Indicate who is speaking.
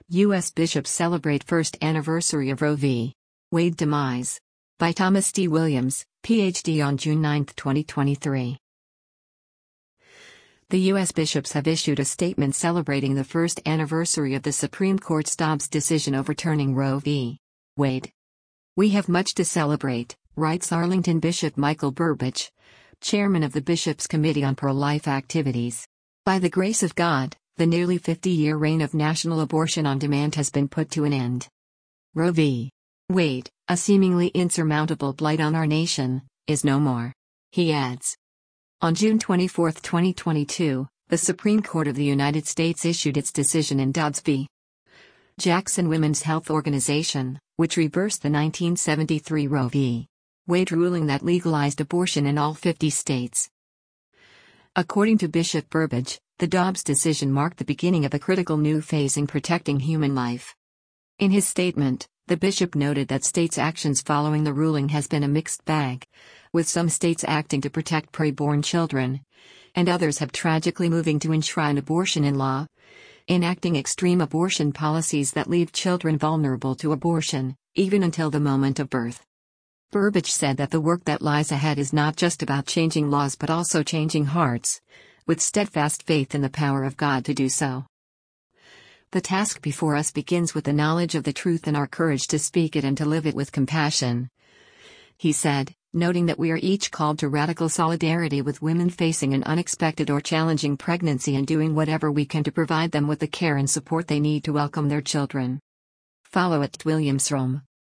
Speaker 1: U.S. bishops celebrate first anniversary of Roe v. Wade demise. By Thomas D. Williams, Ph.D. on June 9, 2023. The U.S. bishops have issued a statement celebrating the first anniversary of the Supreme Court's Dobbs decision overturning Roe v. Wade. "We have much to celebrate," writes Arlington Bishop Michael Burbidge, chairman of the Bishops' Committee on Pro-Life Activities. "By the grace of God, the nearly 50-year reign of national abortion on demand has been put to an end. Roe v. Wade, a seemingly insurmountable blight on our nation, is no more," he adds. On June 24, 2022, the Supreme Court of the United States issued its decision in Dobbs v. Jackson Women's Health Organization, which reversed the 1973 Roe v. Wade ruling that legalized abortion in all 50 states. According to Bishop Burbidge, the Dobbs decision marked the beginning of a critical new phase in protecting human life. In his statement, the bishop noted that states' actions following the ruling has been a mixed bag, with some states acting to protect preborn children, and others have tragically moving to enshrine abortion in law, enacting extreme abortion policies that leave children vulnerable to abortion, even until the moment of birth. Burbidge said that the work that lies ahead is not just about changing laws but also changing hearts, with steadfast faith in the power of God to do so. "The task before us begins with the knowledge of the truth and our courage to speak it and to live it with compassion," he said, noting that we are each called to radical solidarity with women facing an unexpected or challenging pregnancy and doing whatever we can to provide them with the care and support they need to welcome their children. Follow @WilliamsRome.